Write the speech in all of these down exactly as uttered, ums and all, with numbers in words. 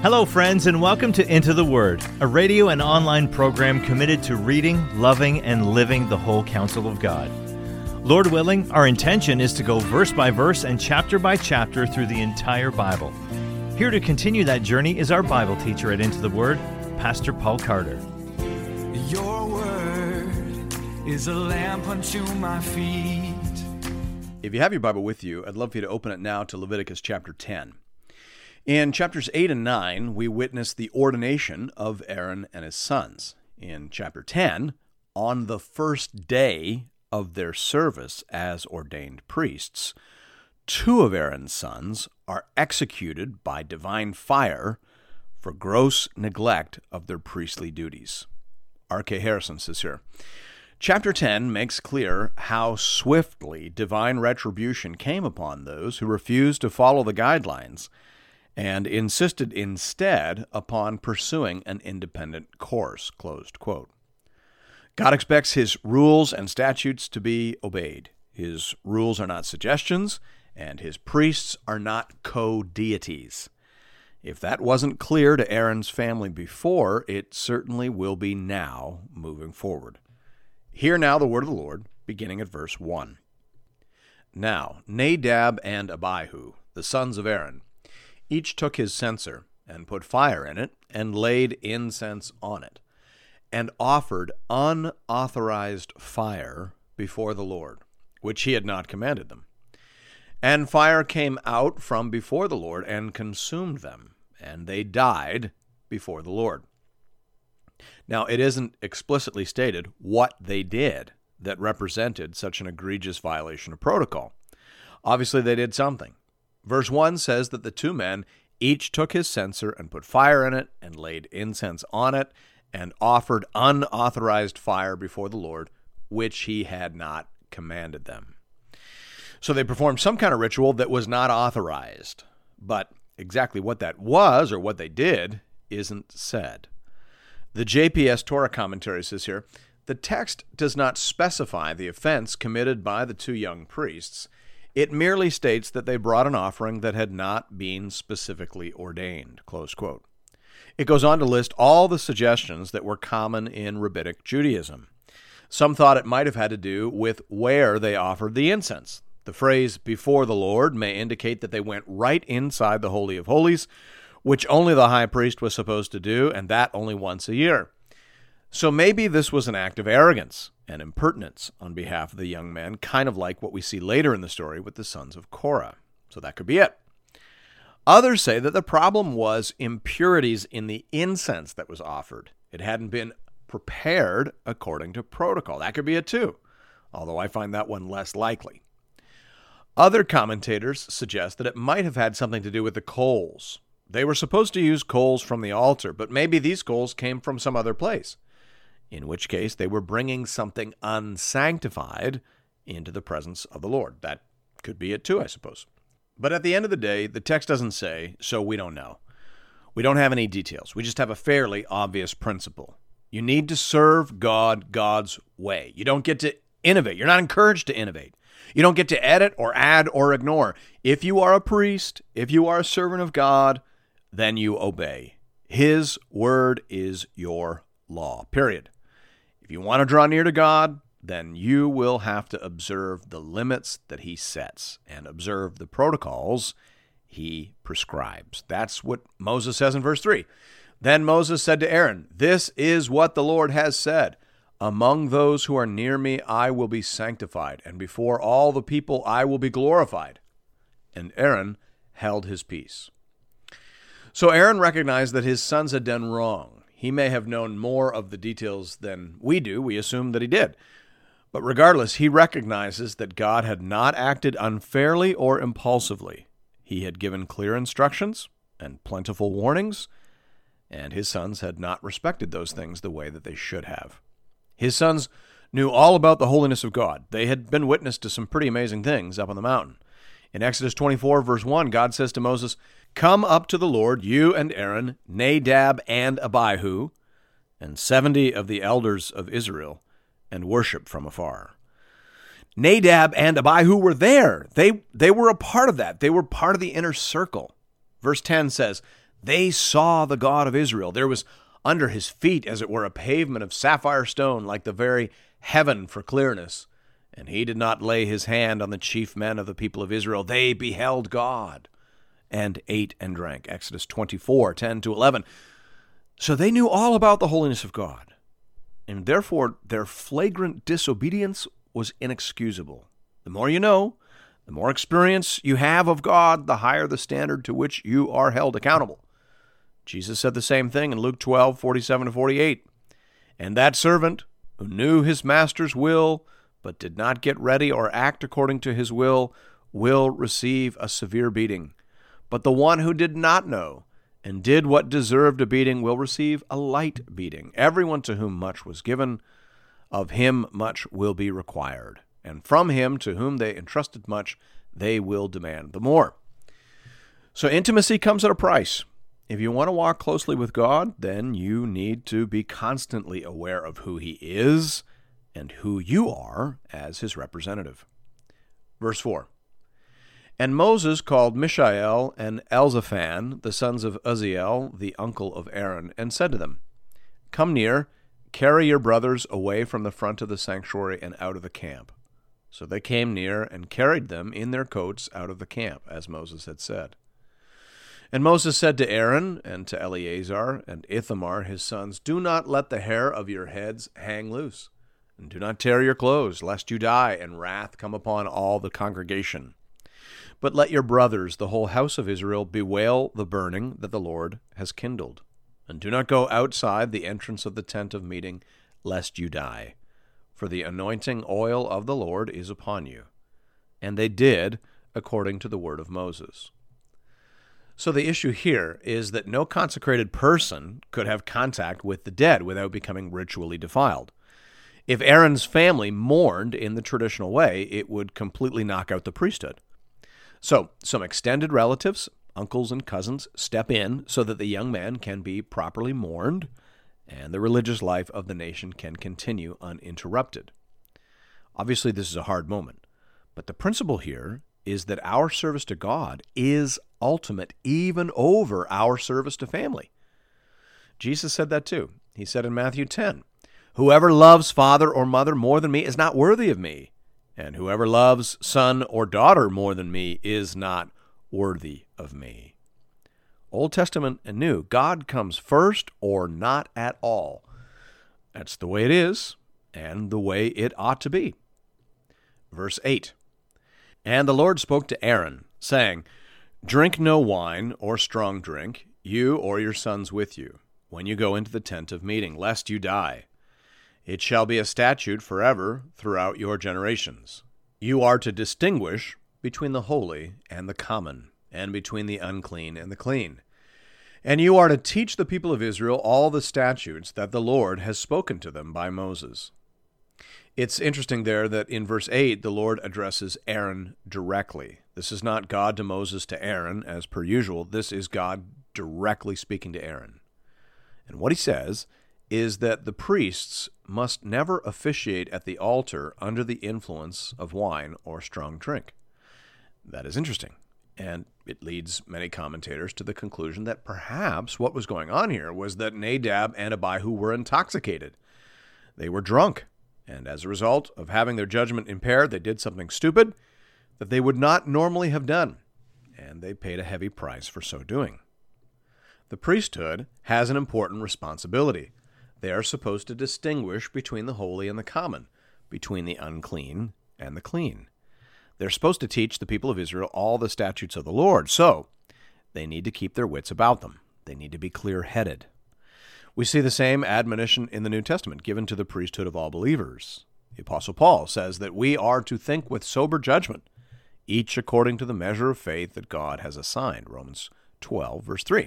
Hello, friends, and welcome to Into the Word, a radio and online program committed to reading, loving, and living the whole counsel of God. Lord willing, our intention is to go verse by verse and chapter by chapter through the entire Bible. Here to continue that journey is our Bible teacher at Into the Word, Pastor Paul Carter. Your word is a lamp unto my feet. If you have your Bible with you, I'd love for you to open it now to Leviticus chapter ten. In chapters eight and nine, we witness the ordination of Aaron and his sons. In chapter ten, on the first day of their service as ordained priests, two of Aaron's sons are executed by divine fire for gross neglect of their priestly duties. R K Harrison says here, Chapter ten makes clear how swiftly divine retribution came upon those who refused to follow the guidelines and insisted instead upon pursuing an independent course, closed quote. God expects his rules and statutes to be obeyed. His rules are not suggestions, and his priests are not co-deities. If that wasn't clear to Aaron's family before, it certainly will be now moving forward. Hear now the word of the Lord, beginning at verse one. Now Nadab and Abihu, the sons of Aaron, each took his censer and put fire in it and laid incense on it and offered unauthorized fire before the Lord, which he had not commanded them. And fire came out from before the Lord and consumed them, and they died before the Lord. Now, it isn't explicitly stated what they did that represented such an egregious violation of protocol. Obviously, they did something. Verse one says that the two men each took his censer and put fire in it and laid incense on it and offered unauthorized fire before the Lord, which he had not commanded them. So they performed some kind of ritual that was not authorized, but exactly what that was or what they did isn't said. The J P S Torah commentary says here, the text does not specify the offense committed by the two young priests. It merely states that they brought an offering that had not been specifically ordained, close quote. It goes on to list all the suggestions that were common in Rabbinic Judaism. Some thought it might have had to do with where they offered the incense. The phrase, before the Lord, may indicate that they went right inside the Holy of Holies, which only the high priest was supposed to do, and that only once a year. So maybe this was an act of arrogance and impertinence on behalf of the young men, kind of like what we see later in the story with the sons of Korah. So that could be it. Others say that the problem was impurities in the incense that was offered. It hadn't been prepared according to protocol. That could be it too, although I find that one less likely. Other commentators suggest that it might have had something to do with the coals. They were supposed to use coals from the altar, but maybe these coals came from some other place, in which case they were bringing something unsanctified into the presence of the Lord. That could be it too, I suppose. But at the end of the day, the text doesn't say, so we don't know. We don't have any details. We just have a fairly obvious principle. You need to serve God God's way. You don't get to innovate. You're not encouraged to innovate. You don't get to edit or add or ignore. If you are a priest, if you are a servant of God, then you obey. His word is your law, period. If you want to draw near to God, then you will have to observe the limits that he sets and observe the protocols he prescribes. That's what Moses says in verse three. Then Moses said to Aaron, this is what the Lord has said. Among those who are near me, I will be sanctified, and before all the people I will be glorified. And Aaron held his peace. So Aaron recognized that his sons had done wrong. He may have known more of the details than we do. We assume that he did. But regardless, he recognizes that God had not acted unfairly or impulsively. He had given clear instructions and plentiful warnings, and his sons had not respected those things the way that they should have. His sons knew all about the holiness of God. They had been witness to some pretty amazing things up on the mountain. In Exodus twenty-four, verse one, God says to Moses, come up to the Lord, you and Aaron, Nadab and Abihu, and seventy of the elders of Israel, and worship from afar. Nadab and Abihu were there. They, they were a part of that. They were part of the inner circle. Verse ten says, They saw the God of Israel. There was under his feet, as it were, a pavement of sapphire stone, like the very heaven for clearness. And he did not lay his hand on the chief men of the people of Israel. They beheld God and ate and drank. Exodus twenty-four, ten to eleven. So they knew all about the holiness of God, and therefore their flagrant disobedience was inexcusable. The more you know, the more experience you have of God, the higher the standard to which you are held accountable. Jesus said the same thing in Luke twelve, forty-seven to forty-eight. And that servant who knew his master's will, but did not get ready or act according to his will, will receive a severe beating. But the one who did not know and did what deserved a beating will receive a light beating. Everyone to whom much was given, of him much will be required. And from him to whom they entrusted much, they will demand the more. So intimacy comes at a price. If you want to walk closely with God, then you need to be constantly aware of who he is and who you are as his representative. Verse four. And Moses called Mishael and Elzaphan, the sons of Uzziel, the uncle of Aaron, and said to them, Come near, carry your brothers away from the front of the sanctuary and out of the camp. So they came near and carried them in their coats out of the camp, as Moses had said. And Moses said to Aaron and to Eleazar and Ithamar his sons, Do not let the hair of your heads hang loose, and do not tear your clothes, lest you die, and wrath come upon all the congregation. But let your brothers, the whole house of Israel, bewail the burning that the Lord has kindled. And do not go outside the entrance of the tent of meeting, lest you die. For the anointing oil of the Lord is upon you. And they did according to the word of Moses. So the issue here is that no consecrated person could have contact with the dead without becoming ritually defiled. If Aaron's family mourned in the traditional way, it would completely knock out the priesthood. So some extended relatives, uncles and cousins, step in so that the young man can be properly mourned and the religious life of the nation can continue uninterrupted. Obviously, this is a hard moment, but the principle here is that our service to God is ultimate even over our service to family. Jesus said that too. He said in Matthew ten, Whoever loves father or mother more than me is not worthy of me, and whoever loves son or daughter more than me is not worthy of me. Old Testament and New, God comes first or not at all. That's the way it is, and the way it ought to be. Verse eight. And the Lord spoke to Aaron, saying, Drink no wine or strong drink, you or your sons with you, when you go into the tent of meeting, lest you die. It shall be a statute forever throughout your generations. You are to distinguish between the holy and the common, and between the unclean and the clean. And you are to teach the people of Israel all the statutes that the Lord has spoken to them by Moses. It's interesting there that in verse eight, the Lord addresses Aaron directly. This is not God to Moses to Aaron, as per usual. This is God directly speaking to Aaron. And what he says is that the priests must never officiate at the altar under the influence of wine or strong drink. That is interesting, and it leads many commentators to the conclusion that perhaps what was going on here was that Nadab and Abihu were intoxicated. They were drunk, and as a result of having their judgment impaired, they did something stupid that they would not normally have done, and they paid a heavy price for so doing. The priesthood has an important responsibility. They are supposed to distinguish between the holy and the common, between the unclean and the clean. They're supposed to teach the people of Israel all the statutes of the Lord, so they need to keep their wits about them. They need to be clear-headed. We see the same admonition in the New Testament given to the priesthood of all believers. The Apostle Paul says that we are to think with sober judgment, each according to the measure of faith that God has assigned, Romans twelve, verse three.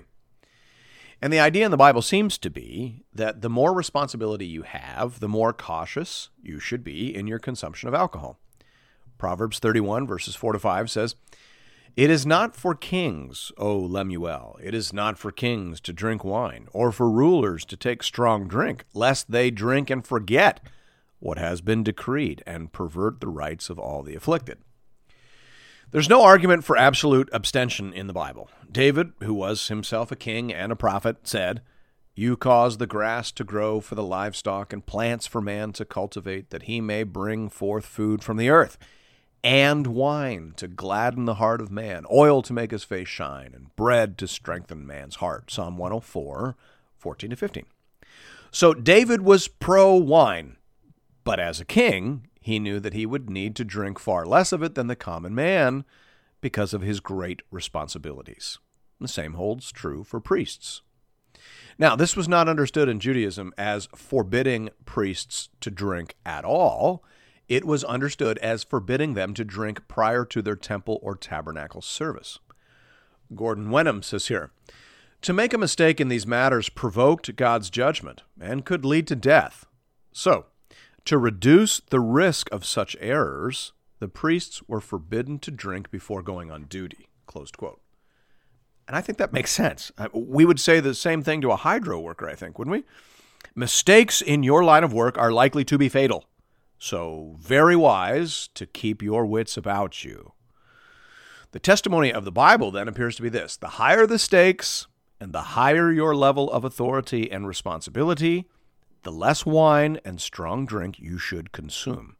And the idea in the Bible seems to be that the more responsibility you have, the more cautious you should be in your consumption of alcohol. Proverbs thirty-one, verses four to five says, It is not for kings, O Lemuel, it is not for kings to drink wine, or for rulers to take strong drink, lest they drink and forget what has been decreed, and pervert the rights of all the afflicted. There's no argument for absolute abstention in the Bible. David, who was himself a king and a prophet, said, "You cause the grass to grow for the livestock and plants for man to cultivate, that he may bring forth food from the earth, and wine to gladden the heart of man, oil to make his face shine, and bread to strengthen man's heart." Psalm one oh four, fourteen to fifteen. So David was pro-wine, but as a king, he knew that he would need to drink far less of it than the common man because of his great responsibilities. The same holds true for priests. Now, this was not understood in Judaism as forbidding priests to drink at all. It was understood as forbidding them to drink prior to their temple or tabernacle service. Gordon Wenham says here, "To make a mistake in these matters provoked God's judgment and could lead to death. So, to reduce the risk of such errors, the priests were forbidden to drink before going on duty." Closed quote. And I think that makes sense. We would say the same thing to a hydro worker, I think, wouldn't we? Mistakes in your line of work are likely to be fatal. So very wise to keep your wits about you. The testimony of the Bible then appears to be this: the higher the stakes and the higher your level of authority and responsibility, the less wine and strong drink you should consume.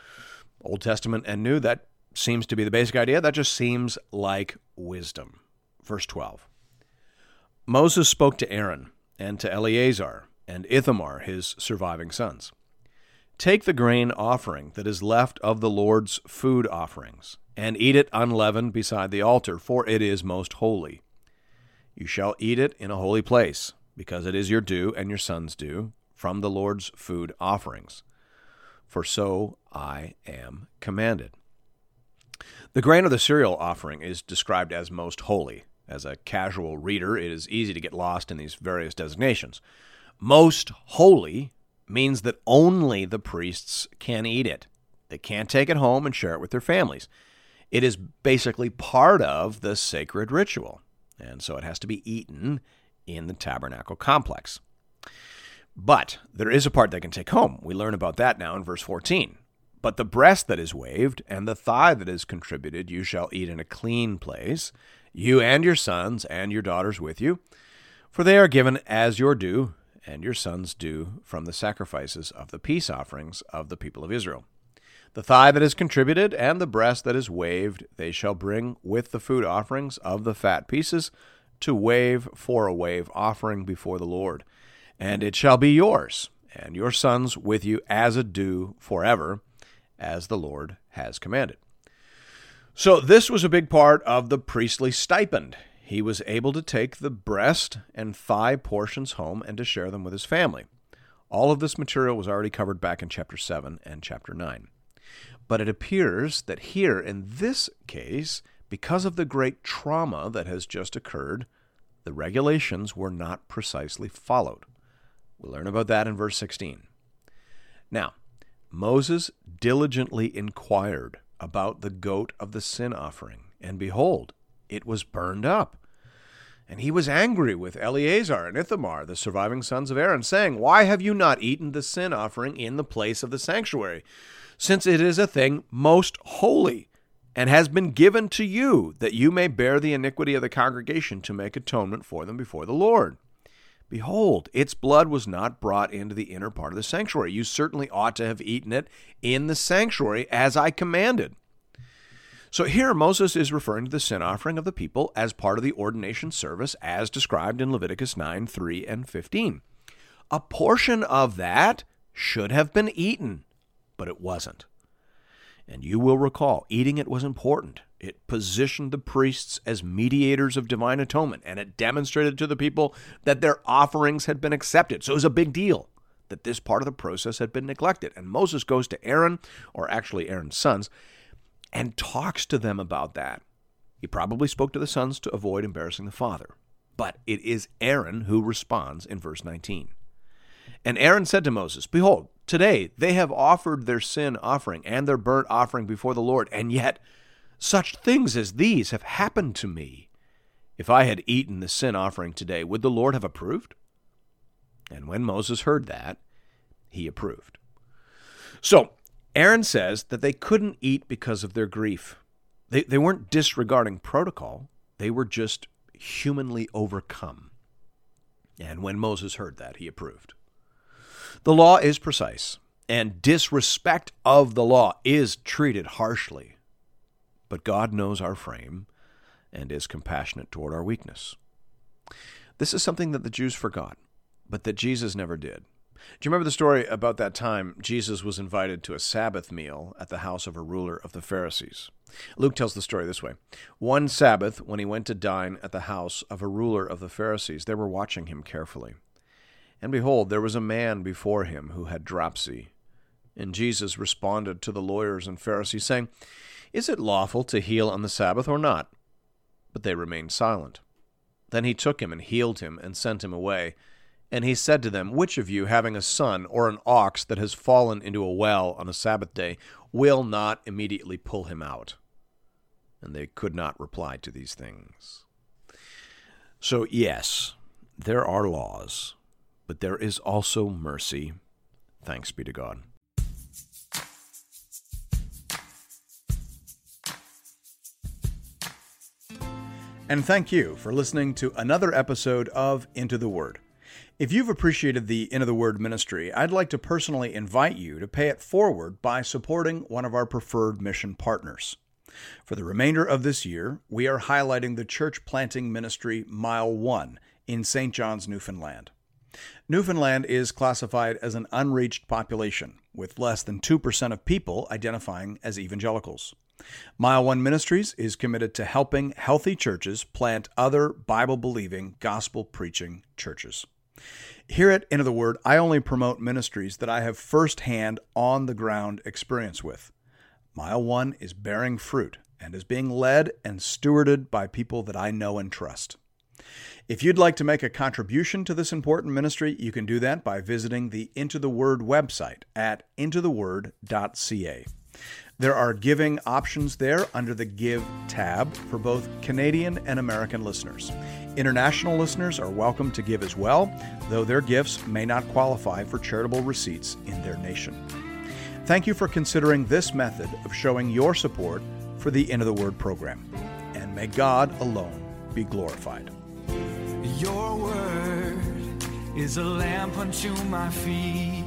Old Testament and New, that seems to be the basic idea. That just seems like wisdom. Verse twelve. Moses spoke to Aaron and to Eleazar and Ithamar, his surviving sons. "Take the grain offering that is left of the Lord's food offerings, and eat it unleavened beside the altar, for it is most holy. You shall eat it in a holy place, because it is your due and your sons' due, from the Lord's food offerings. For so I am commanded." The grain of the cereal offering is described as most holy. As a casual reader, it is easy to get lost in these various designations. Most holy means that only the priests can eat it. They can't take it home and share it with their families. It is basically part of the sacred ritual, and so it has to be eaten in the tabernacle complex. But there is a part they can take home. We learn about that now in verse fourteen. "But the breast that is waved and the thigh that is contributed you shall eat in a clean place, you and your sons and your daughters with you, for they are given as your due, and your sons due from the sacrifices of the peace offerings of the people of Israel. The thigh that is contributed and the breast that is waved they shall bring with the food offerings of the fat pieces to wave for a wave offering before the Lord. And it shall be yours, and your sons with you as a due forever, as the Lord has commanded." So this was a big part of the priestly stipend. He was able to take the breast and thigh portions home and to share them with his family. All of this material was already covered back in chapter seven and chapter nine. But it appears that here, in this case, because of the great trauma that has just occurred, the regulations were not precisely followed. We'll learn about that in verse sixteen. Now, Moses diligently inquired about the goat of the sin offering, and behold, it was burned up. And he was angry with Eleazar and Ithamar, the surviving sons of Aaron, saying, "Why have you not eaten the sin offering in the place of the sanctuary, since it is a thing most holy, and has been given to you, that you may bear the iniquity of the congregation to make atonement for them before the Lord? Behold, its blood was not brought into the inner part of the sanctuary. You certainly ought to have eaten it in the sanctuary, as I commanded." So here Moses is referring to the sin offering of the people as part of the ordination service as described in Leviticus nine, three, and fifteen. A portion of that should have been eaten, but it wasn't. And you will recall, eating it was important. It positioned the priests as mediators of divine atonement, and it demonstrated to the people that their offerings had been accepted. So it was a big deal that this part of the process had been neglected. And Moses goes to Aaron, or actually Aaron's sons, and talks to them about that. He probably spoke to the sons to avoid embarrassing the father. But it is Aaron who responds in verse nineteen. "And Aaron said to Moses, Behold, today they have offered their sin offering and their burnt offering before the Lord, and yet such things as these have happened to me. If I had eaten the sin offering today, would the Lord have approved?" And when Moses heard that, he approved. So Aaron says that they couldn't eat because of their grief. They, they weren't disregarding protocol. They were just humanly overcome. And when Moses heard that, he approved. The law is precise, and disrespect of the law is treated harshly. But God knows our frame and is compassionate toward our weakness. This is something that the Jews forgot, but that Jesus never did. Do you remember the story about that time Jesus was invited to a Sabbath meal at the house of a ruler of the Pharisees? Luke tells the story this way. One Sabbath, when he went to dine at the house of a ruler of the Pharisees, they were watching him carefully. And behold, there was a man before him who had dropsy. And Jesus responded to the lawyers and Pharisees, saying, "Is it lawful to heal on the Sabbath or not?" But they remained silent. Then he took him and healed him and sent him away. And he said to them, "Which of you, having a son or an ox that has fallen into a well on a Sabbath day, will not immediately pull him out?" And they could not reply to these things. So yes, there are laws, but there is also mercy. Thanks be to God. And thank you for listening to another episode of Into the Word. If you've appreciated the Into the Word ministry, I'd like to personally invite you to pay it forward by supporting one of our preferred mission partners. For the remainder of this year, we are highlighting the church planting ministry Mile One in Saint John's, Newfoundland. Newfoundland is classified as an unreached population, with less than two percent of people identifying as evangelicals. Mile One Ministries is committed to helping healthy churches plant other Bible-believing, gospel-preaching churches. Here at Into the Word, I only promote ministries that I have firsthand, on-the-ground experience with. Mile One is bearing fruit and is being led and stewarded by people that I know and trust. If you'd like to make a contribution to this important ministry, you can do that by visiting the Into the Word website at into the word dot c a. There are giving options there under the Give tab for both Canadian and American listeners. International listeners are welcome to give as well, though their gifts may not qualify for charitable receipts in their nation. Thank you for considering this method of showing your support for the Into the Word program. And may God alone be glorified. Your word is a lamp unto my feet